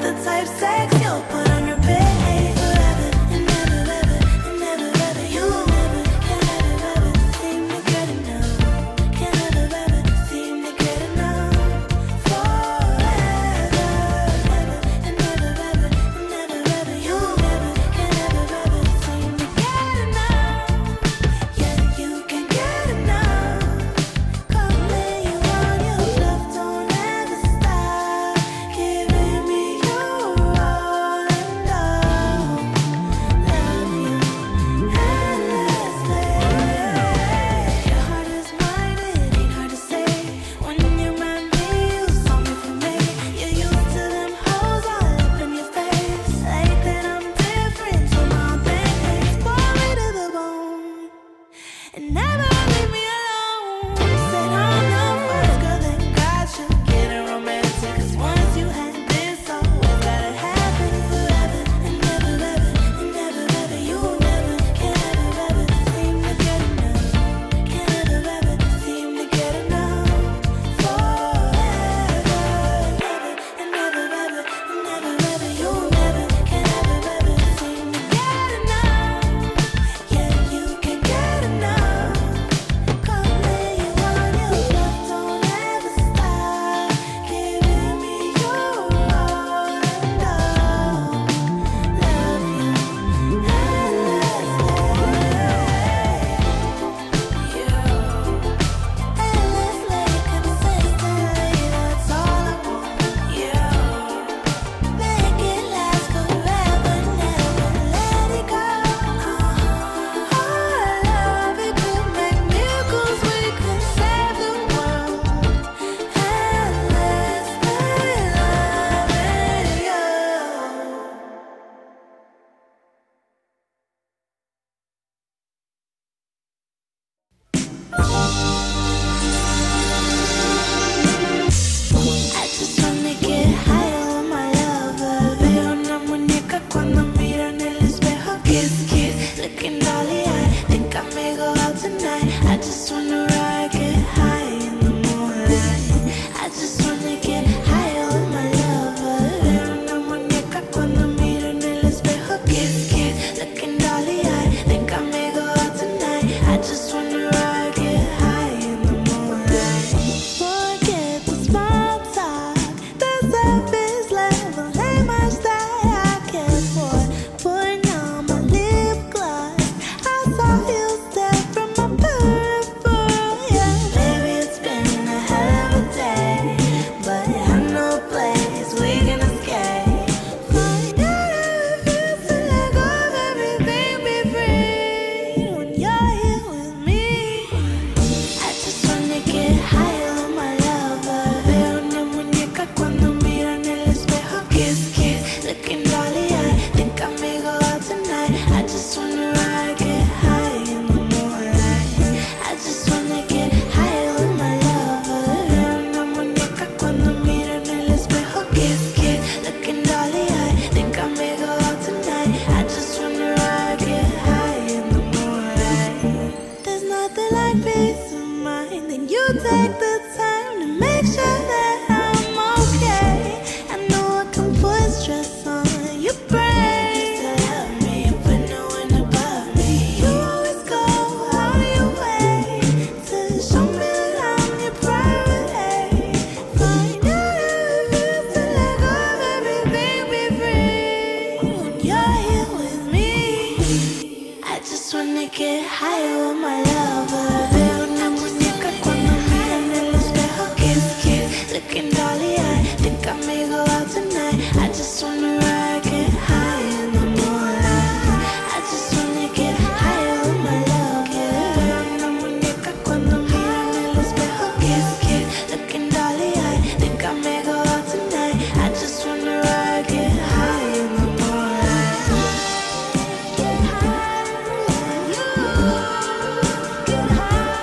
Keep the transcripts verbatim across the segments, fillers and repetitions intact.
Get high.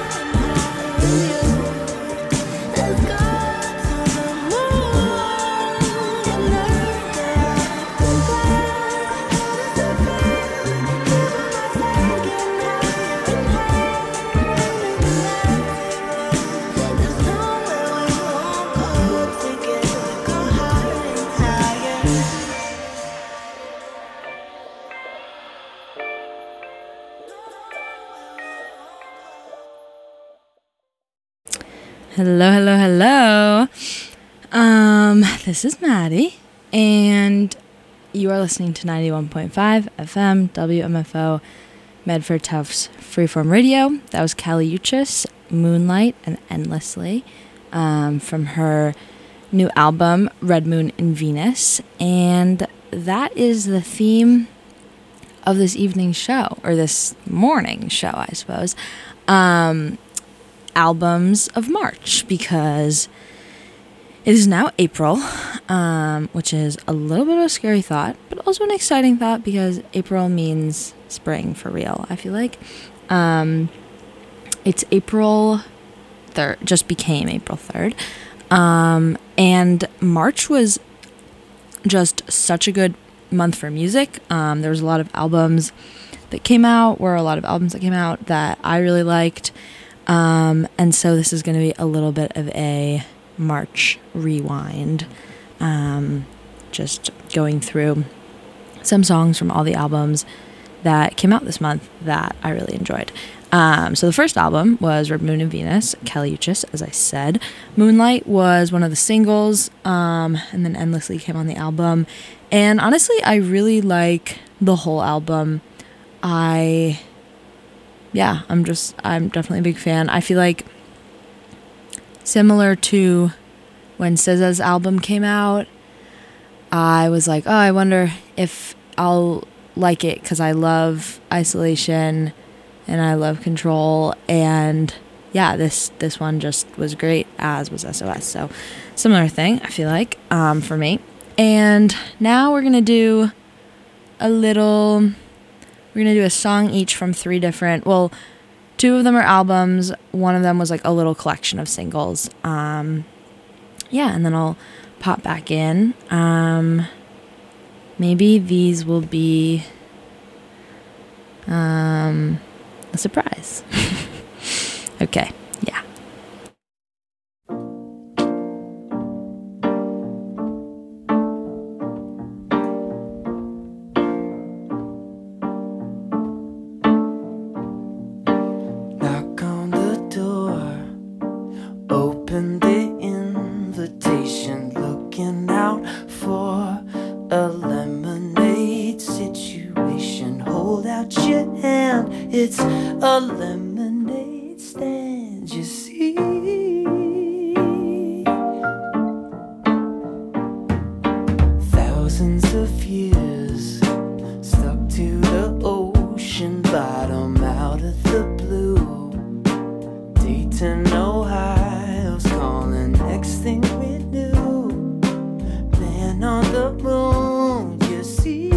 Hello, hello, hello. Um, this is Maddie, and you are listening to ninety-one point five F M W M F O Medford Tufts Freeform Radio. That was Kali Uchis, Moonlight and Endlessly, um, from her new album, Red Moon and Venus. And that is the theme of this evening's show, or this morning show, I suppose. Um... albums of March, because it is now April, um, which is a little bit of a scary thought, but also an exciting thought, because April means spring for real, I feel like. Um, it's April third, just became April third, um, and March was just such a good month for music. Um, there was a lot of albums that came out, were a lot of albums that came out that I really liked. Um, and so this is going to be a little bit of a March rewind, um, just going through some songs from all the albums that came out this month that I really enjoyed. Um, so the first album was Red Moon and Venus, Kali Uchis, as I said. Moonlight was one of the singles, um, and then Endlessly came on the album. And honestly, I really like the whole album. I... Yeah, I'm just, I'm definitely a big fan. I feel like similar to when S Z A's album came out, I was like, oh, I wonder if I'll like it, because I love Isolation and I love Control. And yeah, this, this one just was great, as was S O S. So similar thing, I feel like, um, for me. And now we're going to do a little... We're going to do a song each from three different, well, two of them are albums. One of them was like a little collection of singles. Um, yeah, and then I'll pop back in. Um, maybe these will be um, a surprise. Okay, yeah. It's a lemonade stand, you see. Thousands of years stuck to the ocean bottom out of the blue. Dayton, Ohio's calling, next thing we knew, man on the moon, you see.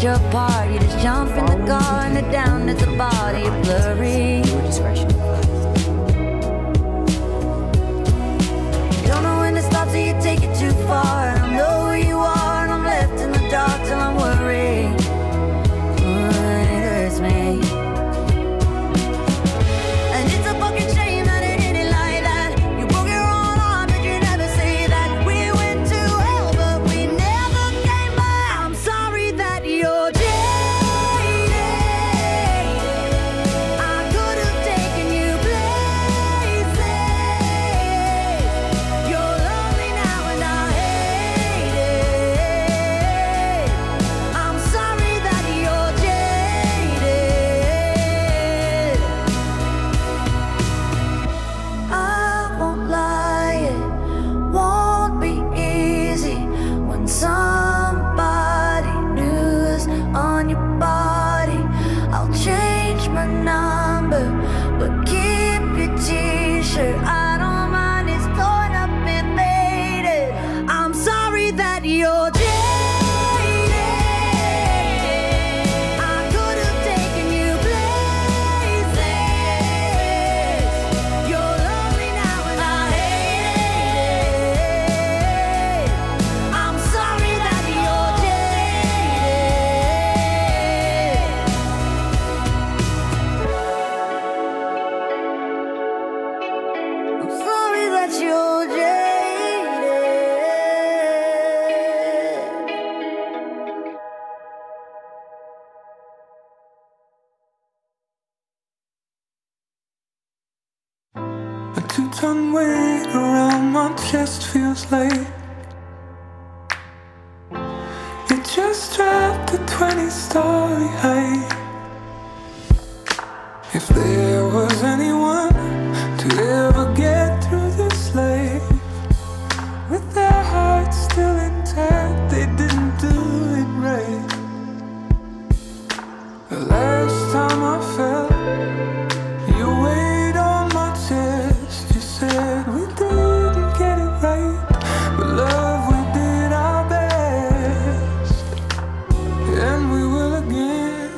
you're apart. You just jump in the car and they're down at the body blurry. You don't know when to stop till you take it too far. I don't know who you are and I'm left in the dark till I'm worried. Oh, it hurts me. And it's a fucking shame that it ended like that. You broke your own arm but you never say that. We went to hell but we never came back. I'm sorry that you're jaded. I could have taken you places. You're lonely now and I hate it. I'm sorry that you're jaded. I won't lie, it won't be easy when somebody new's on your body. I'll change my number, but keep your t-shirt. I don't mind, it's torn up and faded. I'm sorry that you're jaded. I could have taken you places. You're lonely now and I hate it. I'm sorry that you're jaded. I'm sorry that you're jaded. A two-ton weight around my chest feels like you just dropped a twenty-story height. If there was anyone to ever get through this life with their hearts still intact, they didn't do it right. The last time I felt your weight on my chest, you said we didn't get it right, but love, we did our best, and we will again.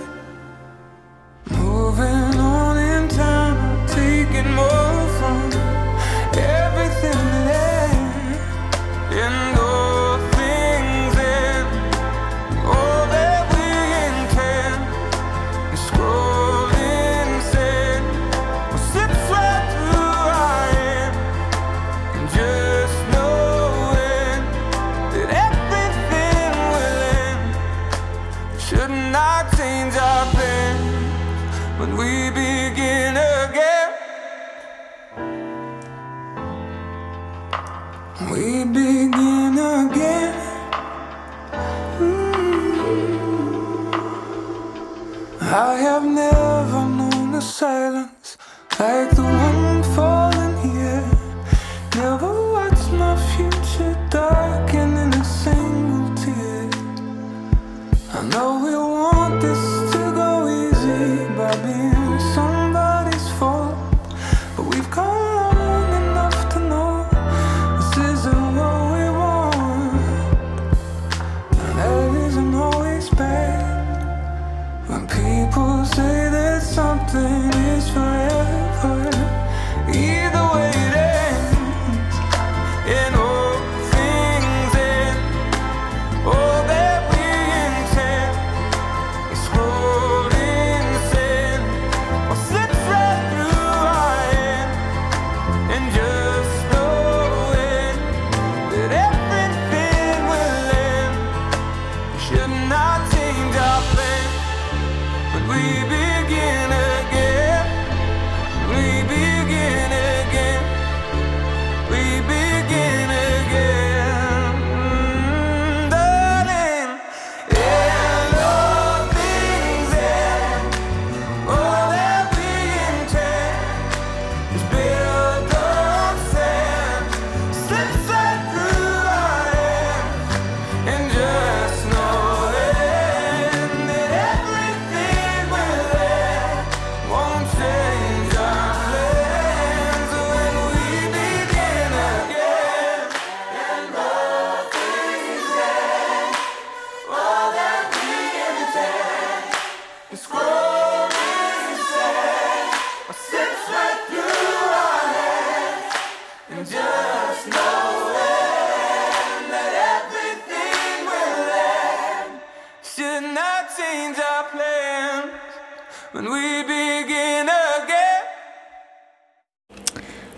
Moving on in time, taking more from everything that ends, and all things end, all that we intend. And scrolling sand will slip right through our hand, and just knowing that everything will end. Shouldn't I change our plans when we begin again? We begin again. I have never known a silence like the one falling here. Never watched my future darken in a single tear. I know we want this to go easy by being somebody's fault, but we've come long enough to know this isn't what we want, and that isn't always bad. When people say that something is forever,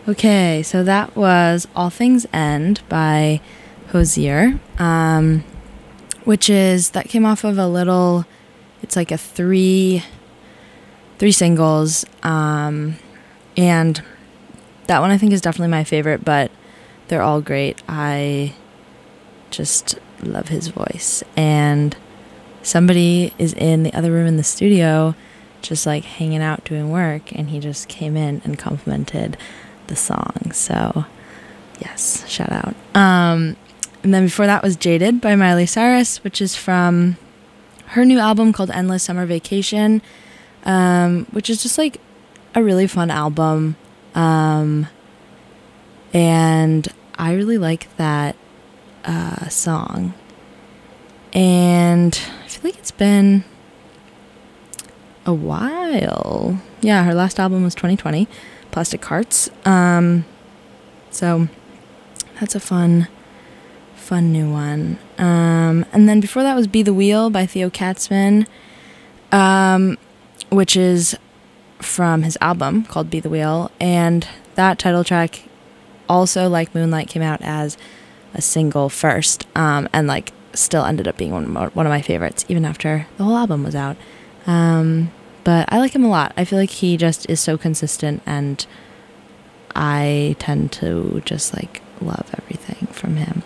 Okay, so that was All Things End by Hozier, um, which is, that came off of a little, it's like a three, three singles, um, and that one I think is definitely my favorite, but they're all great. I just love his voice, and somebody is in the other room in the studio just like hanging out doing work, and he just came in and complimented the song, so yes, shout out. Um, and then before that was Jaded by Miley Cyrus, which is from her new album called Endless Summer Vacation, um, which is just like a really fun album, um, and I really like that uh, song, and I feel like it's been a while. Yeah, her last album was twenty twenty, Plastic Hearts. Um, so that's a fun, fun new one. Um, and then before that was Be the Wheel by Theo Katzman, um, which is from his album called Be the Wheel. And that title track also, like Moonlight, came out as a single first, um, and like still ended up being one of my, one of my favorites, even after the whole album was out. Um, but I like him a lot. I feel like he just is so consistent, and I tend to just like love everything from him.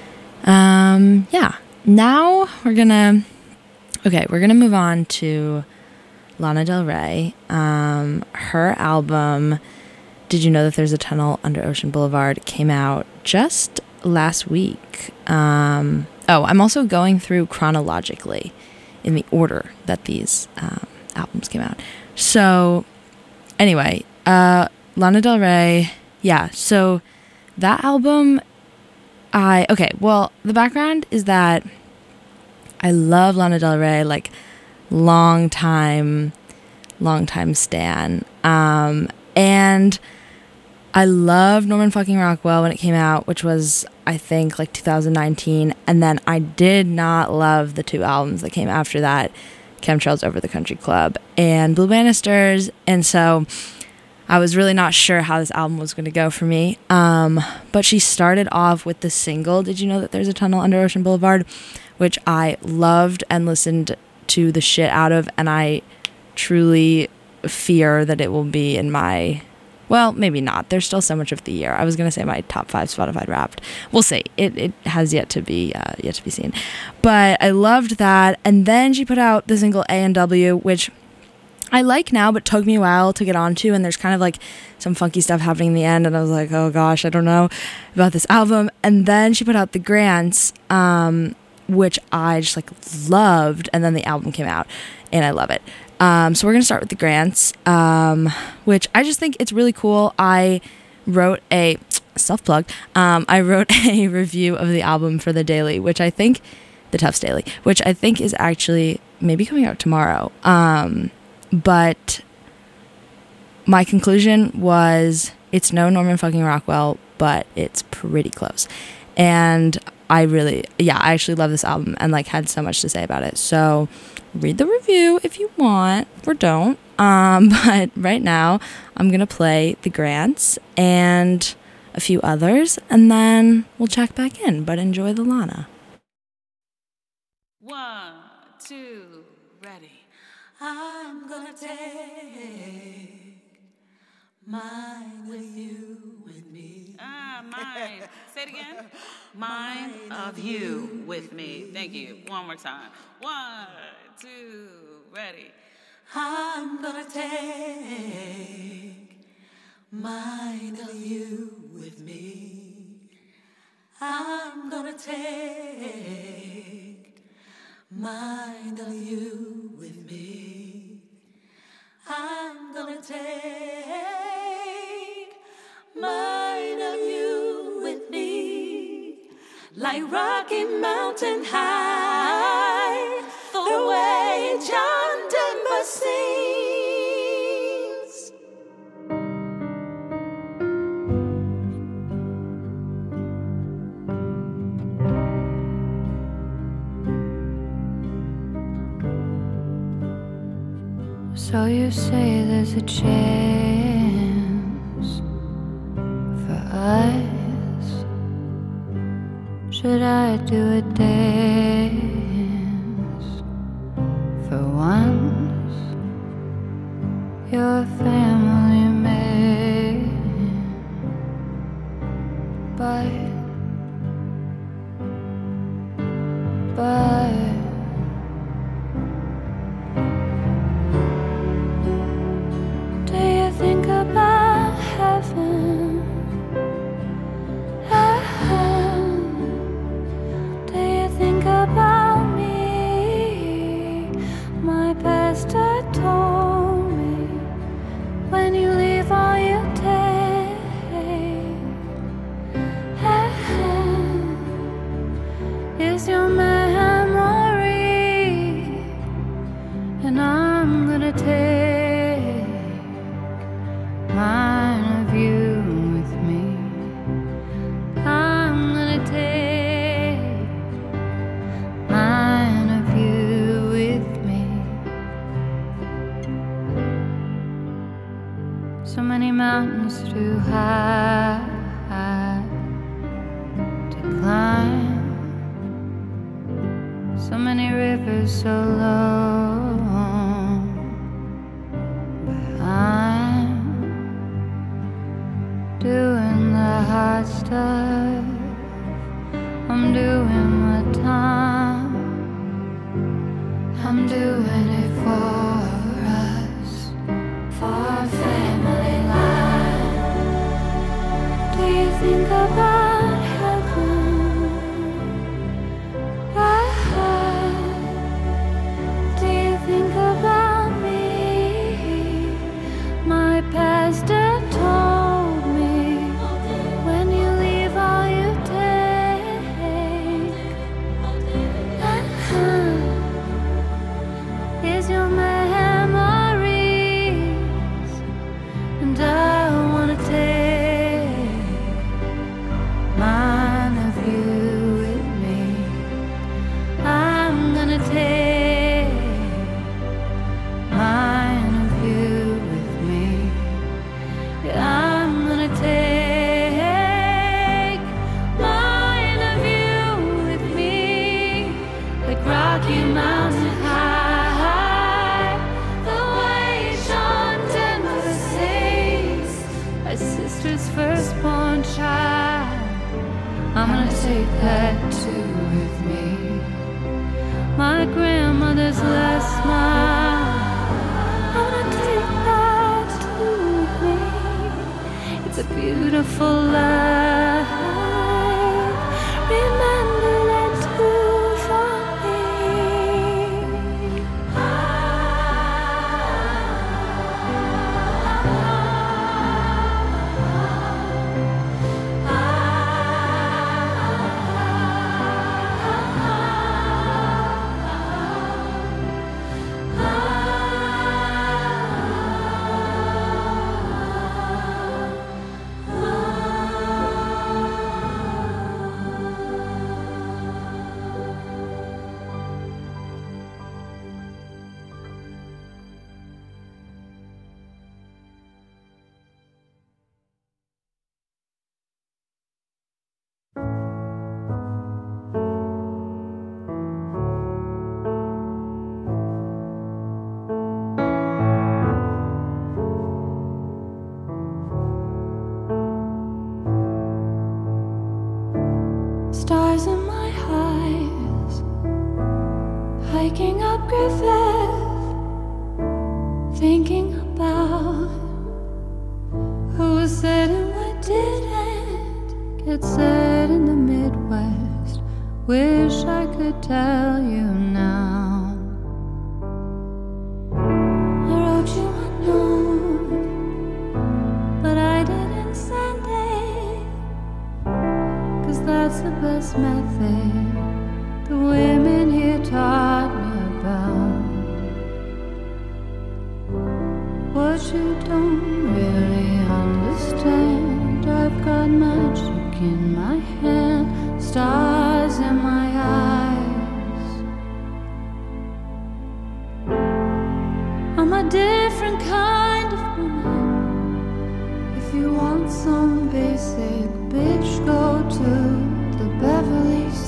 Um, yeah. Now we're gonna, okay, we're gonna move on to Lana Del Rey. Um, her album, Did You Know That There's a Tunnel Under Ocean Boulevard, came out just last week. Um, oh, I'm also going through chronologically in the order that these um, albums came out. So anyway, uh, Lana Del Rey, yeah, so that album, I, okay, well, the background is that I love Lana Del Rey, like, long time, long time stan, um, and I loved Norman fucking Rockwell when it came out, which was, I think, like two thousand nineteen. And then I did not love the two albums that came after that, Chemtrails Over the Country Club and Blue Bannisters. And so I was really not sure how this album was going to go for me. Um, but she started off with the single, Did You Know That There's a Tunnel Under Ocean Boulevard, which I loved and listened to the shit out of. And I truly fear that it will be in my... Well, maybe not. There's still so much of the year. I was gonna say my top five Spotify Wrapped. We'll see. It it has yet to be uh, yet to be seen. But I loved that. And then she put out the single A and W, which I like now, but took me a while to get onto. And there's kind of like some funky stuff happening in the end, and I was like, oh gosh, I don't know about this album. And then she put out The Grants, um, which I just like loved. And then the album came out, and I love it. Um, so we're going to start with The Grants, um, which I just think it's really cool. I wrote a self-plug. Um, I wrote a review of the album for The Daily, which I think, The Tufts Daily, which I think is actually maybe coming out tomorrow. Um, but my conclusion was it's no Norman fucking Rockwell, but it's pretty close. And I really, yeah, I actually love this album and like had so much to say about it. So read the review if you want, or don't. Um, but right now I'm going to play The Grants and a few others, and then we'll check back in. But enjoy the Lana. One, two, ready. I'm gonna take mine with you, with me. Ah, mine. Say it again. Mine of you with me. Thank you. One more time. One, two, ready. I'm gonna take mine of you with me. I'm gonna take mine of you with me. I'm gonna take mine of you with me. Like Rocky Mountain High, the way John Denver sings. So you say there's a chance Should I do a dance for once? You're a family man, but, but do you think about heaven? Do you think about me? My pastor told me, when you leave all you take, is your memory, and I'm gonna take mine of you with me. I'm gonna take mine of you with me. So many mountains too high to climb, so many rivers so long, but I'm doing the hard stuff. I'm doing my time. I'm doing it for us, for our family life. Do you think about heaven? Do you think about me? My pastor told me, when you leave all you take, is your memories, and I wanna take mine of you with me. I'm gonna take mine of you with me. Yeah, I'm gonna take mine of you with me, like Rocky Mountain High, the way Sean Denver sings, my sister's firstborn child. I'm gonna take that too with me. My grandmother's last smile, I'm gonna take that too with me. It's a beautiful life. Remember that too for me. Stars in my eyes, hiking up Griffith, thinking about who was said and what didn't get said in the Midwest. Wish I could tell you now. I wrote you a note, but I didn't send it, 'cause that's the best method the women here taught me about. What you don't really understand, I've got magic in my hand, stars in my eyes. I'm a different kind of woman. If you want some basic bitch, go to the Beverly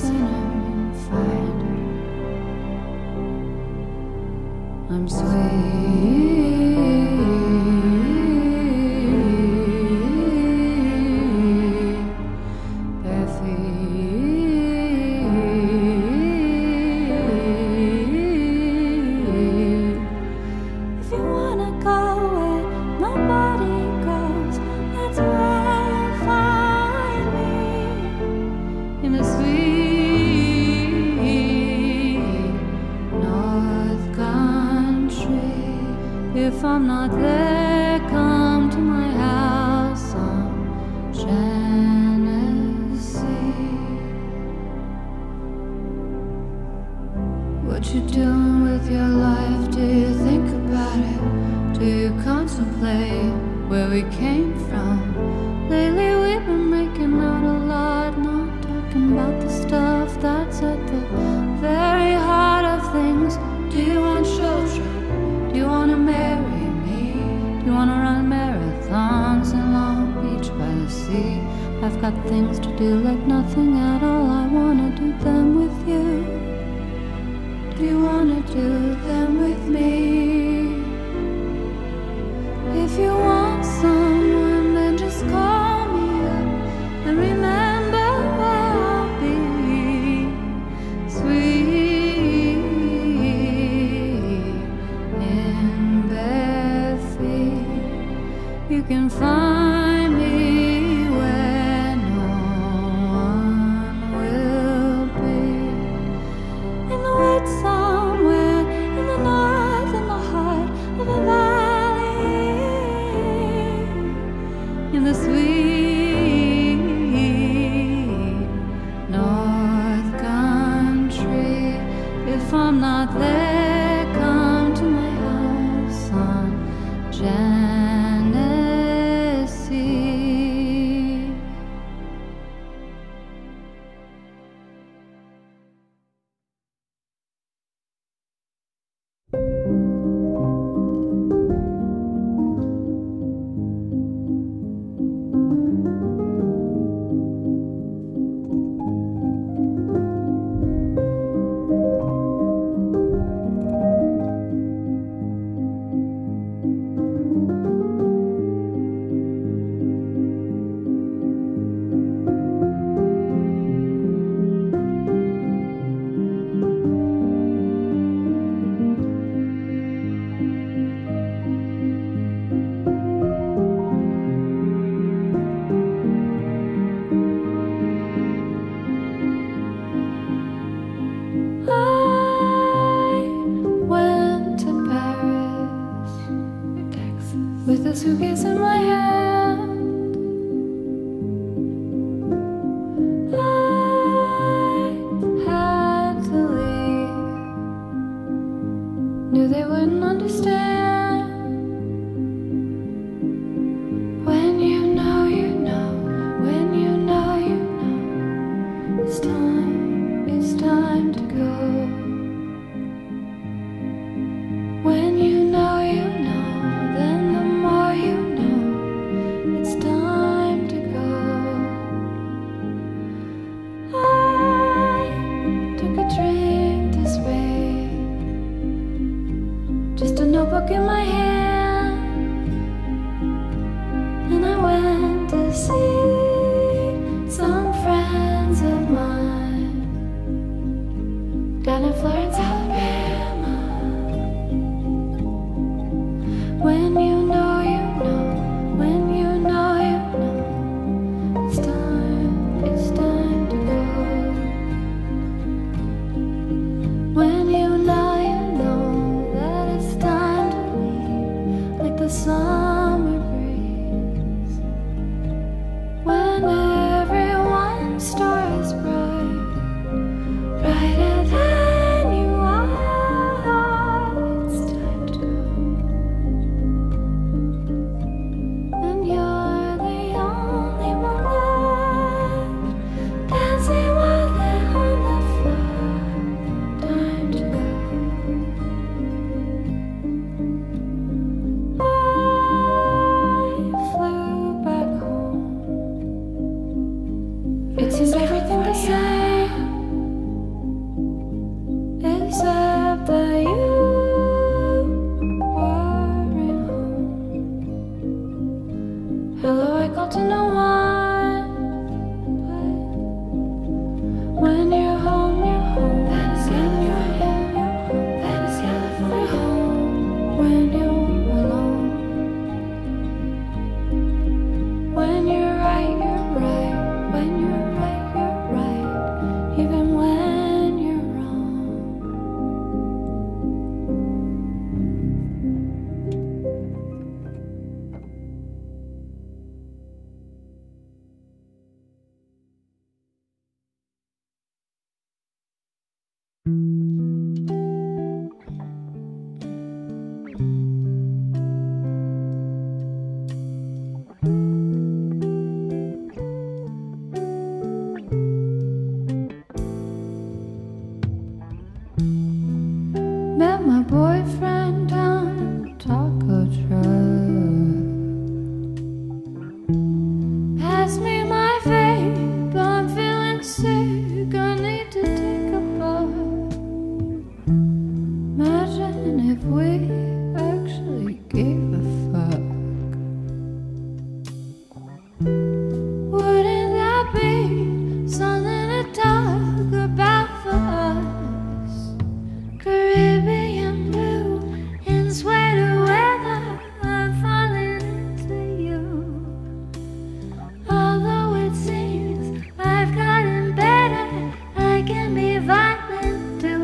with your life? Do you think about it? Do you contemplate where we came from? Lately we've been making out a lot, not talking about the stuff that's at the very heart of things. Do you want children? Do you want to marry me? Do you want to run marathons in Long Beach by the sea? I've got things to do like nothing at all. I want to do them with you. Do you want to do them with me? If you want someone, then just call me up and remember where I'll be. Sweet in bare feet, you can find me where no one will be. In the woods somewhere, in the north, in the heart of a valley, in the sweet North Country. If I'm not there, come to my house on Genesee. I went to Paris, Texas, with a suitcase in my hand. I had to leave, knew they wouldn't understand. When you know, you know, when you know, you know, it's time, it's time to go. When you know, you know, then the more you know, it's time to go. I took a train to Spain, just a notebook in my hand, and I went to see some friends of mine down in Florence, Alabama. When you know, you know, when you know, you know, it's time, it's time to go. When you know, you know that it's time to leave, like the summer breeze. When everyone's star is bright, brighter than you are, it's time to go. And you're the only one left, dancing while they're on the floor. Time to go. I flew back home. It seems everything the same, except that you weren't home. Hello, I called to no one, but when you're home, you're home. That is California. That is California. Home when you're alone. When you're right, you're right. When you're right, you're right. Even when you're wrong. Pass me my vape, I'm feeling sick, I need to take a bath. Imagine if we actually gave a fuck. Wouldn't that be something to talk about for us? Caribbean blue in sweater weather, I'm falling into you. Although it seems I've gotten better, I can be violent too.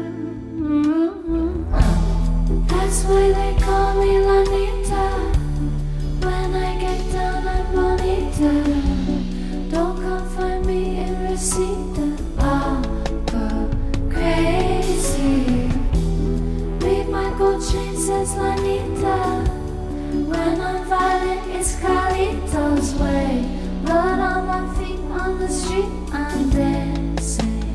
That's why they call me Lanita. When I get down, I'm bonita. Don't come find me in Reseda. I'll go crazy. Read my gold chain, says Lanita. When I'm violent, it's Carlito's way. Blood on my feet on the street, I'm dancing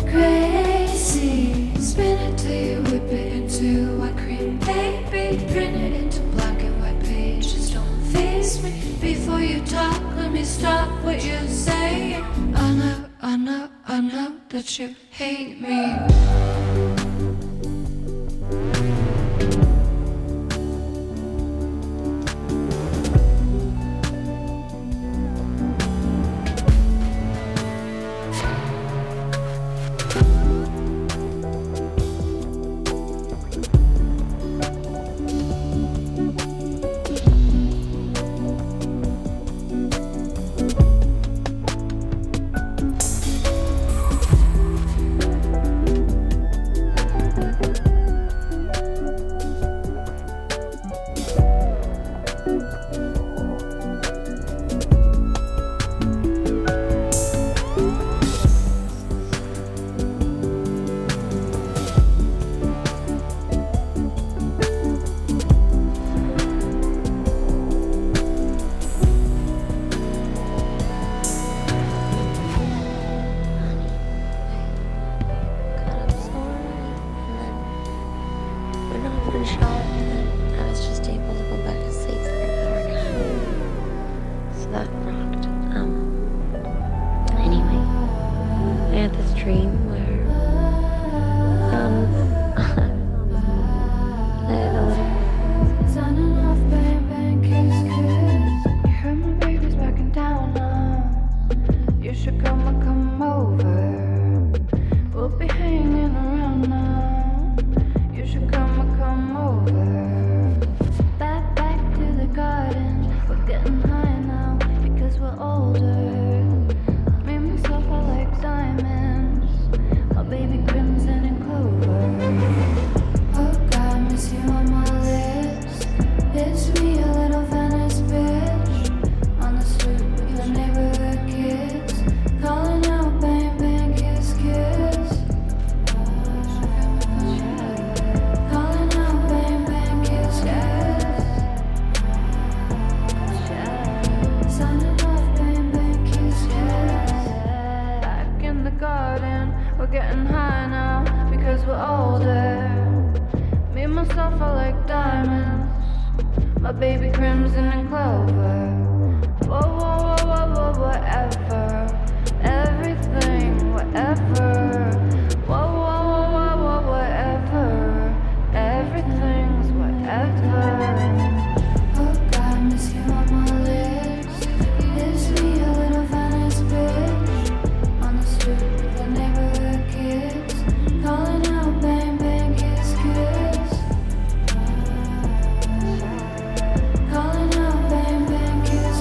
crazy. Spin it till you whip it into white cream, baby. Print it into black and white pages. Don't face me before you talk. Let me stop what you're saying. I know, I know, I know that you hate me. Calling out, bang, bang, kiss,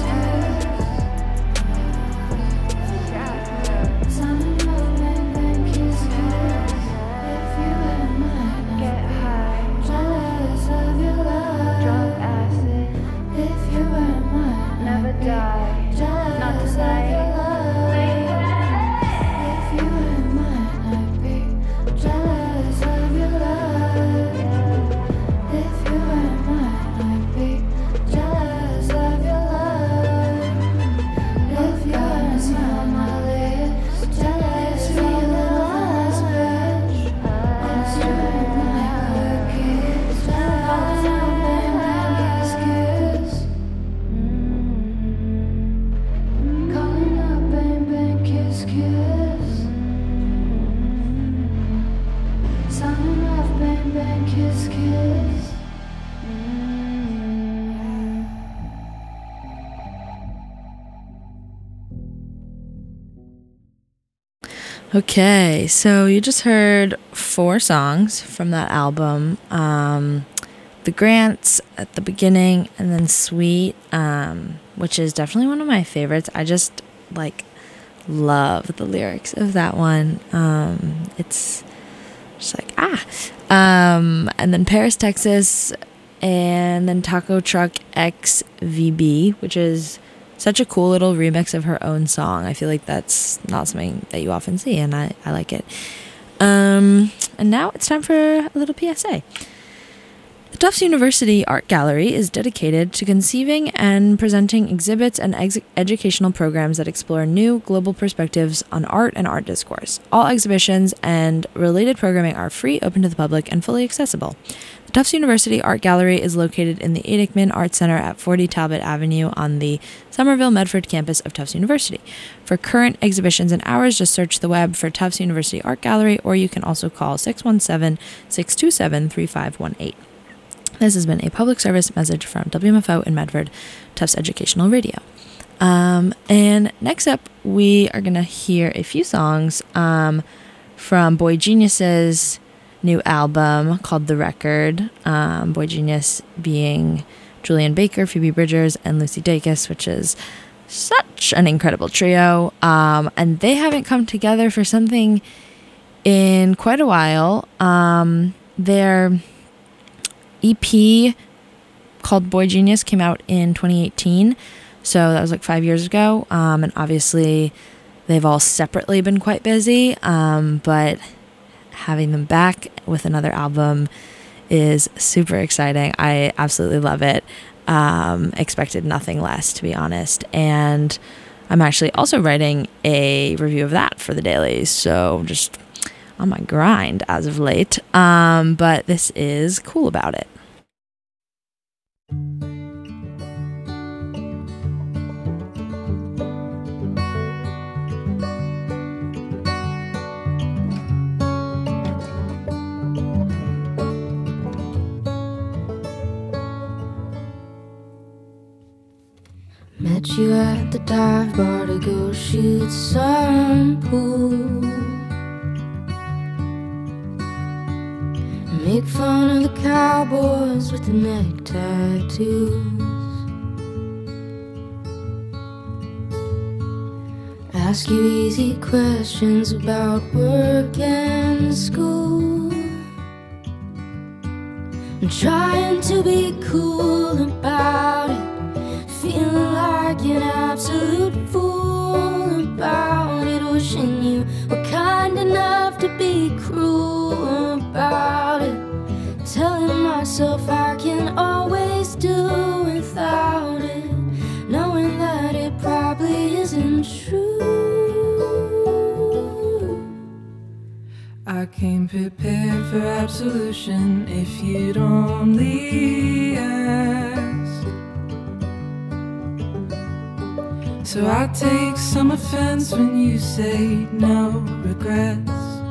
Okay, so you just heard four songs from that album. Um, the Grants at the beginning, and then Sweet, um, which is definitely one of my favorites. I just, like, love the lyrics of that one. Um, it's just like, ah. Um, and then Paris, Texas, and then Taco Truck X V B, which is such a cool little remix of her own song. I feel like that's not something that you often see, and I, I like it. Um, and now it's time for a little P S A. The Tufts University Art Gallery is dedicated to conceiving and presenting exhibits and ex- educational programs that explore new global perspectives on art and art discourse. All exhibitions and related programming are free, open to the public, and fully accessible. The Tufts University Art Gallery is located in the Adickman Art Center at forty Talbot Avenue on the Somerville Medford campus of Tufts University. For current exhibitions and hours, just search the web for Tufts University Art Gallery, or you can also call six one seven, six two seven, three five one eight. This has been a public service message from W M F O in Medford, Tufts Educational Radio. Um, and next up, we are going to hear a few songs um, from Boy Genius's new album called The Record. Um, Boy Genius being Julian Baker, Phoebe Bridgers, and Lucy Dacus, which is such an incredible trio. Um, and they haven't come together for something in quite a while. Um, they're... E P called Boy Genius came out in twenty eighteen, so that was like five years ago, um, and obviously they've all separately been quite busy, um, but having them back with another album is super exciting. I absolutely love it. Um, expected nothing less, to be honest, and I'm actually also writing a review of that for the dailies, so just on my grind as of late, um, but this is Cool About It. Met you at the dive bar to go shoot some pool. Make fun of the cowboys with the neck tattoos. Ask you easy questions about work and school. I'm trying to be cool about it, feeling like an absolute fool about it, wishing you were kind enough to be cruel about it, telling myself I can always do without it, knowing that it probably isn't true. I came prepared for absolution if you'd only ask. So I take some offense when you say no regrets.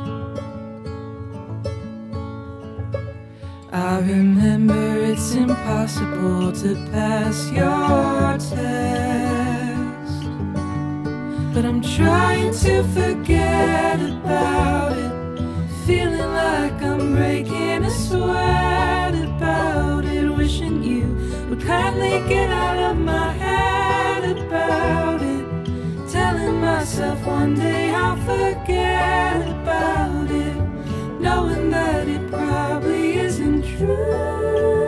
I remember it's impossible to pass your test, but I'm trying to forget about it, feeling like I'm breaking a sweat about it, wishing you would kindly get out of my head about it, telling myself one day I'll forget about it, knowing that it probably isn't true.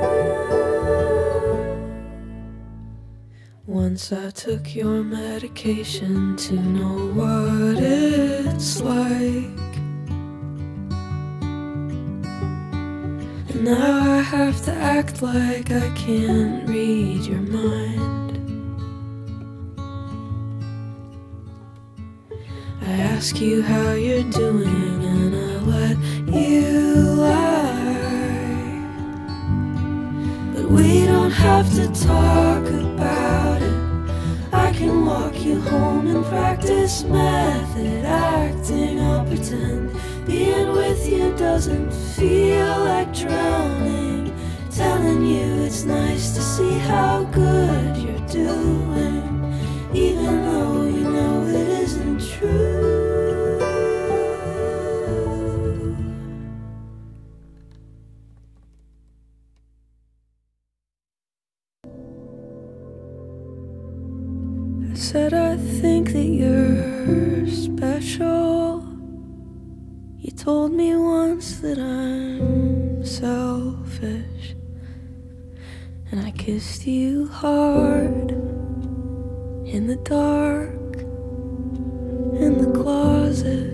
Once I took your medication to know what it's like, and now I have to act like I can't read your mind. I ask you how you're doing and I let you lie, but we don't have to talk about it. I can walk you home and practice method acting. I'll pretend being with you doesn't feel like drowning, telling you it's nice to see how good you're doing, even though you know it isn't true. said I think that you're special. You told me once that I'm selfish, and I kissed you hard in the dark, in the closet.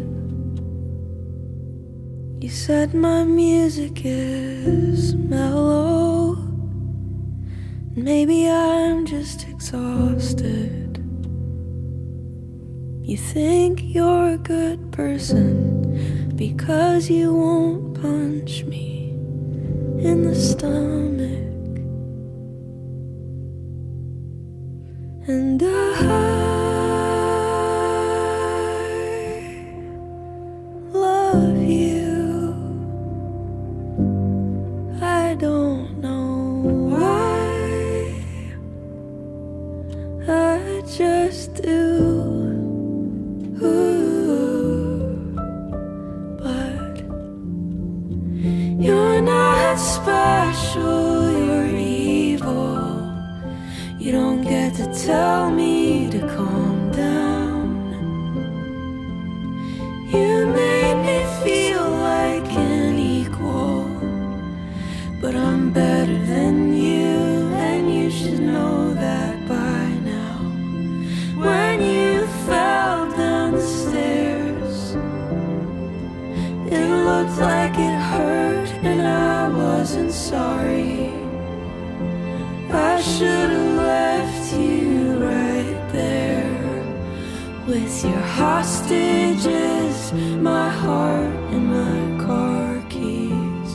You said my music is mellow. Maybe I'm just exhausted. You think you're a good person because you won't punch me in the stomach. And I love you. I don't know why, I just do. Ooh. But you're not special, you're evil. You don't get to tell me to calm down. You made me feel like an equal, but I'm better than you, and you should know that by now. When you fell down the stairs, it looked like it hurt, and I wasn't sorry. I should have left you right there with your hostages, my heart and my car keys.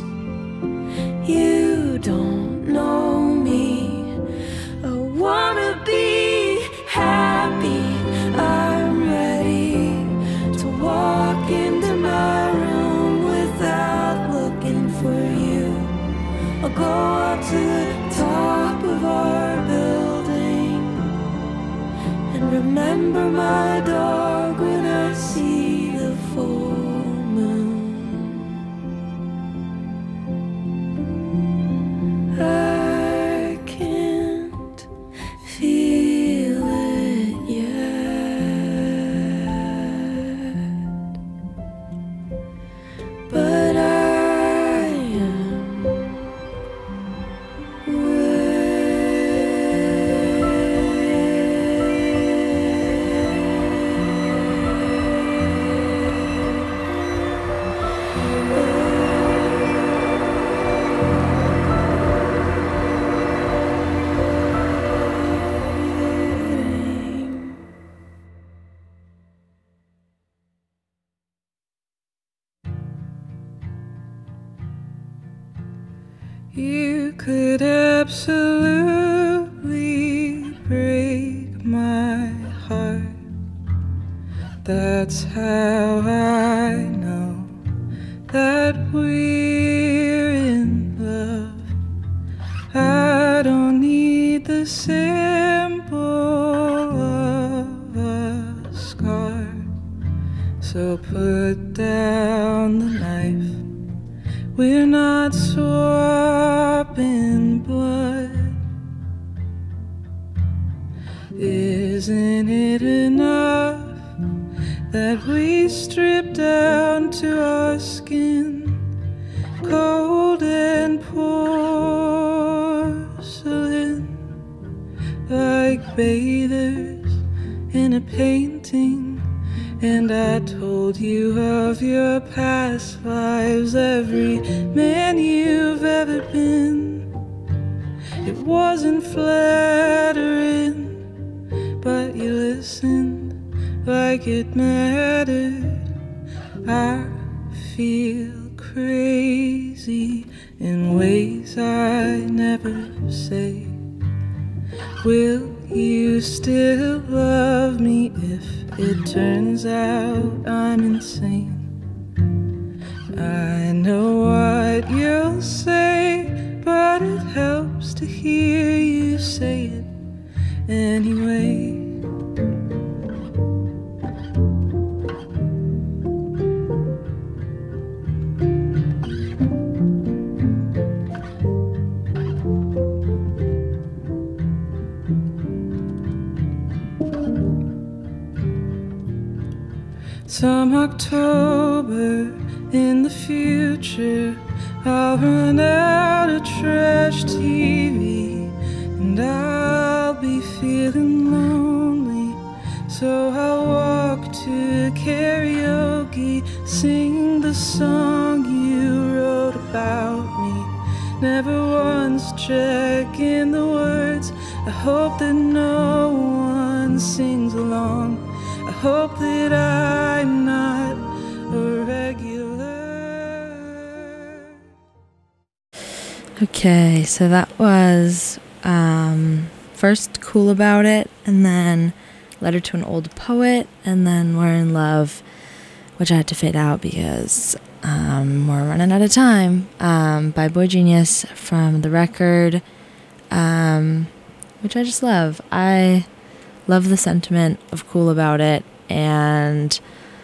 You don't know me. I wanna be happy. I'm ready to walk into my room without looking for you. I'll go up to the top of our building and remember my dog when I see the full moon. I can't feel it yet, but I am You could absolutely break my heart. That's how I know that we're in love. I don't need the symbol of a scar, so put down the knife. We're not swapping blood. Isn't it enough that we strip down to our skin, cold and porcelain, like bathers in a painting? And I told you of your past lives, every man you've ever been. It wasn't flattering, but you listened like it mattered. I feel crazy in ways I never say. Will you still love me if it turns out I'm insane? I know what you'll say, but it helps to hear you say it anyway. Some October in the future, I'll run out of trash T V, and I'll be feeling lonely. So I'll walk to karaoke, sing the song you wrote about me. Never once checking the words. I hope that no one sings along. I hope that I'm not a regular. Okay, so that was um, first Cool About It, and then Letter to an Old Poet, and then We're in Love, which I had to fade out because um, we're running out of time, um, by Boy Genius from the record, um, which I just love. I love the sentiment of Cool About It, and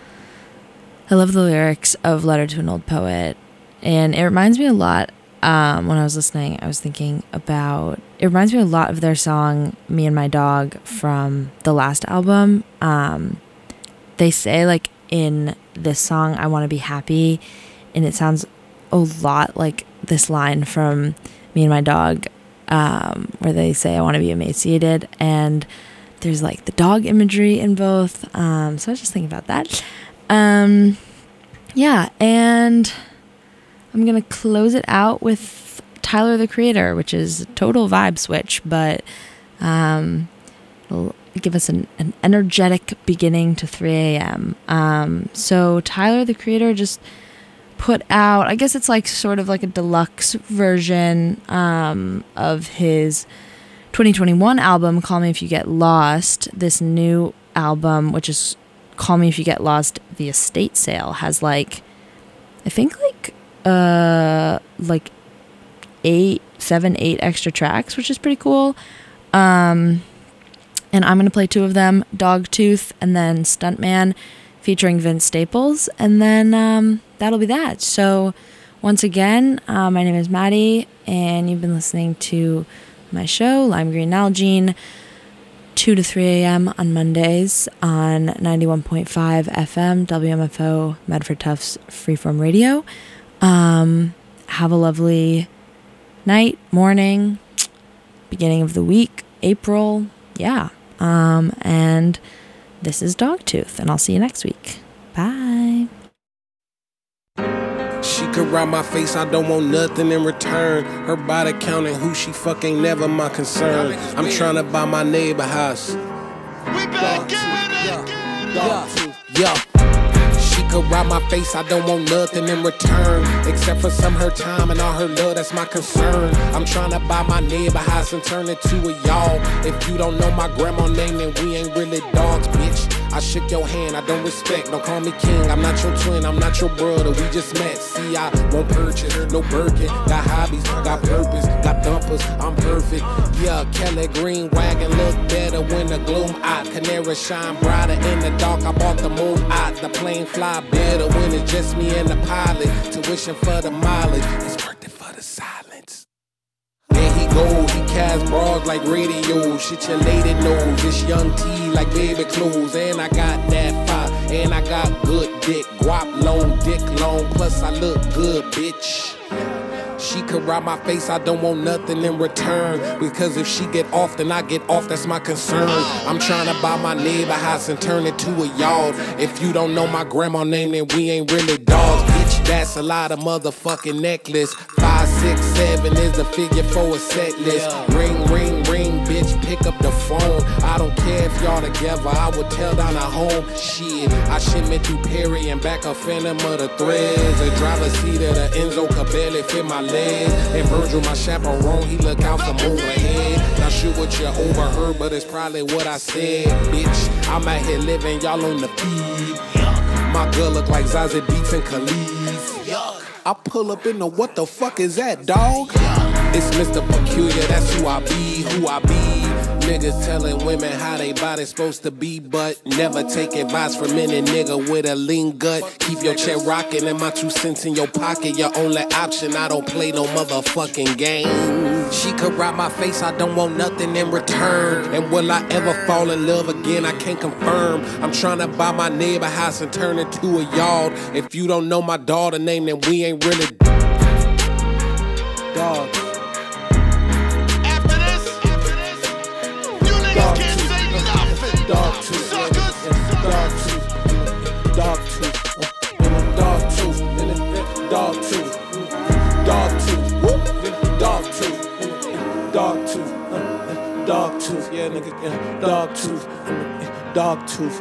I love the lyrics of Letter to an Old Poet, and it reminds me a lot, um, when I was listening, I was thinking about, it reminds me a lot of their song, Me and My Dog, from the last album. Um, they say, like, in this song, I want to be happy, and it sounds a lot like this line from Me and My Dog, um, where they say, I want to be emaciated, and there's, like, the dog imagery in both, um, so I was just thinking about that. Um, yeah, and I'm gonna close it out with Tyler, the Creator, which is a total vibe switch, but um, it'll give us an, an energetic beginning to three a.m. Um, so Tyler, the Creator, just put out, I guess it's like sort of like a deluxe version um, of his twenty twenty-one album, Call Me If You Get Lost. This new album, which is Call Me If You Get Lost, The Estate Sale, has like, I think like, uh, like eight, seven, eight extra tracks, which is pretty cool. Um, and I'm going to play two of them, Dogtooth and then Stuntman, featuring Vince Staples. And then, um, that'll be that. So once again, uh, my name is Maddie, and you've been listening to my show, Lime Green Nalgene, two to three a.m. on Mondays on ninety-one point five F M, W M F O, Medford Tufts Freeform Radio. Um, have a lovely night, morning, beginning of the week, April, yeah. Um, and this is Dogtooth, and I'll see you next week. Bye. She could ride my face, I don't want nothing in return. Her body counting who she fuck ain't never my concern. I'm trying to buy my neighbor house. We back at it, yeah, yeah. She could ride my face, I don't want nothing in return, except for some her time and all her love, that's my concern. I'm trying to buy my neighbor house and turn it to a y'all. If you don't know my grandma name, then we ain't really dogs, bitch. I shook your hand, I don't respect, don't call me king. I'm not your twin, I'm not your brother, we just met. See, I won't purchase, no Birkin. Got hobbies, got purpose, got dumpers, I'm perfect. Yeah, Kelly Green wagon look better when the gloom out. Canary shine brighter in the dark, I bought the moon out. The plane fly better when it's just me and the pilot. Tuition for the mileage, it's worth it for the silence. There he go, he cast bras like radio. Shit your lady knows, it's young T like baby clothes. And I got that fire, and I got good dick. Guap long, dick long, plus I look good, bitch. She could ride my face, I don't want nothing in return, because if she get off, then I get off, that's my concern. I'm trying to buy my neighbor house and turn it to a yard. If you don't know my grandma name, then we ain't really dogs, bitch. That's a lot of motherfucking necklace. Five, six, seven is the figure for a set list. Ring, ring, ring, bitch, pick up the phone. I don't care if y'all together, I would tell down at home. Shit, I shipment through Perry and back a phantom of the threads. A driver's seat of the Enzo could barely fit my legs. And Virgil, my chaperone, he look out from overhead. Not sure what you overheard, but it's probably what I said, bitch. I'm out here living, y'all on the feed. My girl look like Zazie Beetz and Khalees. I pull up in the what the fuck is that, dog? It's Mister Peculiar, that's who I be, who I be. Niggas telling women how they body supposed to be, but never take advice from any nigga with a lean gut. Keep your check rocking and my two cents in your pocket. Your only option, I don't play no motherfucking game. She could ride my face, I don't want nothing in return. And will I ever fall in love again? I can't confirm. I'm trying to buy my neighbor house and turn it to a yard. If you don't know my daughter name, then we ain't really dog. After this, after this, you niggas dog can't tooth. Say nothing. Dog tooth. Suckers. Dog tooth. Dog tooth. Dog tooth. Dog tooth. Dog tooth. Dog tooth. Dog tooth. Dog tooth. Yeah, nigga. Yeah. Dog tooth. Dog tooth.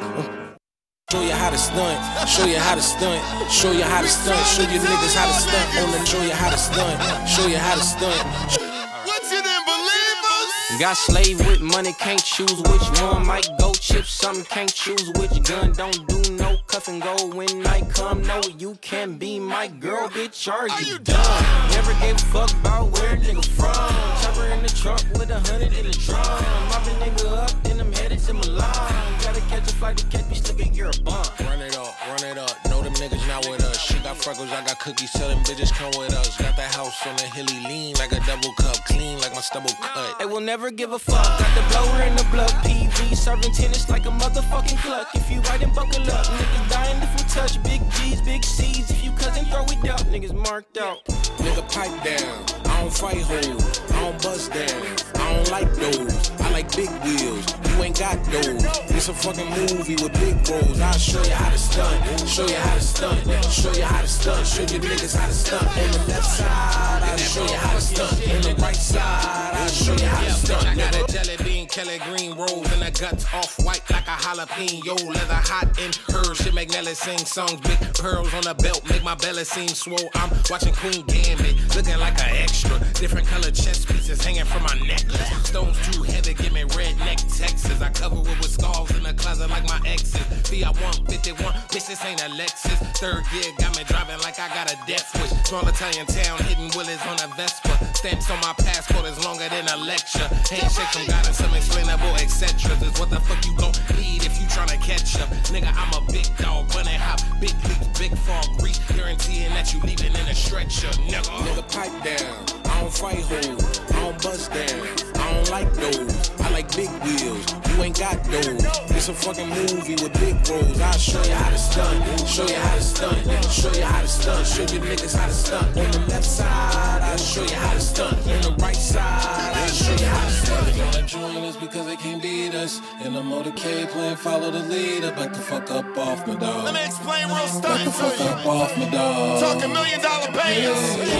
Show you how to stunt, show you how to stunt, show you how to stunt, show you niggas how to stunt, on the show you how to stunt, show you how to stunt. What you didn't believe us? Got slave with money, can't choose which one. Might go chip something, can't choose which gun. Don't do no cuff and go when night come. No, you can't be my girl, bitch, are you done? Never gave a fuck about where a nigga from. Chopper in the truck with a hundred in the drum. Mopping nigga up, then I'm headed to Milan. Gotta catch a flight to catch me, stick at your bump. Run it up, run it up, know them niggas not with us. She got freckles, I got cookies, tell them bitches come with us. Got the house on the hilly, lean like a double cup, clean like my stubble cut. They will never give a fuck, got the blower in the blood. P V serving tennis like a motherfucking cluck. If you right and buckle up, niggas dying if we touch. Big G's, big C's, if you cousin throw it up, niggas marked out. Nigga pipe down, I don't fight hoes, I don't bust down, I don't like those, I like big wheels, you ain't got those. It's a fucking movie with big roles. I'll show you how to stunt, show you how to stunt, show you how to stunt, show you niggas how to stunt. On the left side, I'll show you how to stunt. On the right side, I'll show you how to stunt. I got a jelly bean, Kelly green rolls, and the guts off white like a jalapeno. Leather hot and her shit make Nelly sing songs. Big pearls on the belt make my belly seem swole. I'm watching Queen Gambit, looking like an extra. Different color chest pieces hanging from my necklace. Stones too heavy, give me redneck Texas. I cover it with scars in the closet like my exes. V I one fifty-one, bitch, this ain't a Lexus. Third gear got me driving like I got a death wish. Small Italian town, hitting willies on a Vespa. Stamps on my passport is longer than a lecture. Handshake from God and some explainable et cetera. Is what the fuck you gon' need if you tryna catch up. Nigga, I'm a big dog, running hop, big leaks, big fog grease. Guaranteeing that you leaving in a stretcher, nigga. Nigga, pipe down, I don't fight hoes, I don't bust down, I don't like those, I like big wheels, you ain't got those. It's a fucking movie with big roles. I'll show you how to stunt, show you how to stunt, show you how to stunt, show you niggas how to stunt. On the left side, I'll show you how to stunt. On the right side, I'll show you how to stunt. They wanna join us because they can't beat us. In the motorcade playing follow the leader. Back the fuck up off my dog. Let me explain real Back stunning the to fuck you. up off my dog. Talking million dollar payers,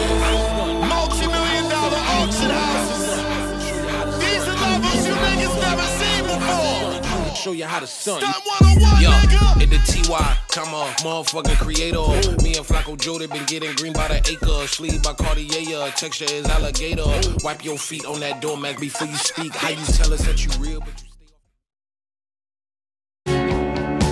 multi-million dollar auction houses. These are levels you niggas never seen before. Show you how to stunt. Stunt one oh one, Yo, nigga. in the T Y, come on, motherfucking creator. Me and Flacco Joe, they been getting green by the acre. Sleeve by Cartier, texture is alligator. Wipe your feet on that doormat before you speak. How you tell us that you real, but you